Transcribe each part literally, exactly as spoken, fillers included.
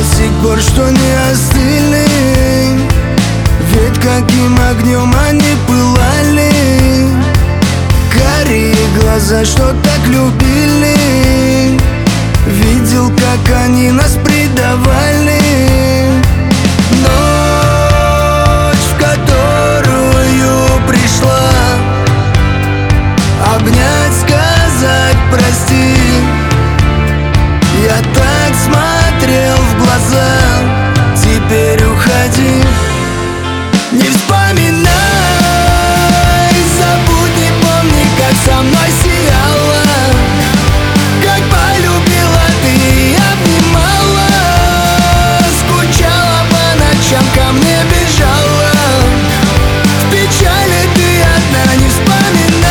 до сих пор, что не остыли. Ведь каким огнем они пылали. Карие глаза, что так любили. Видел, как они нас предавали. Ночь, в которую пришла обнять, сказать прости. Я так смотрел в глаза, теперь уходи. Не вспоминай, забудь, не помни, как со мной сияла, как полюбила ты и обнимала, скучала по ночам, ко мне бежала. В печали ты одна, не вспоминай,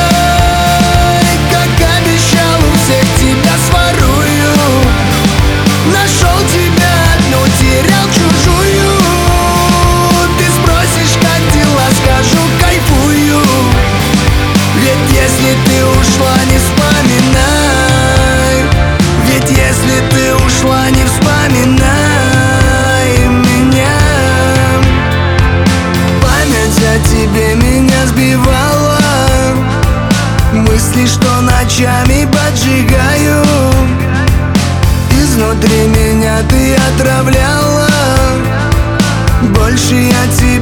как обещал, у всех тебя сворую. Нашел тебя одну, терял чужую. Ты спросишь, как дела, скажу, кайфую. Ведь если ты ушла, не вспоминай. Ведь если ты ушла, не вспоминай меня. Память о тебе меня сбивала. Мысли, что ночами поджигаю. Изнутри меня ты отравляла. Больше я тебя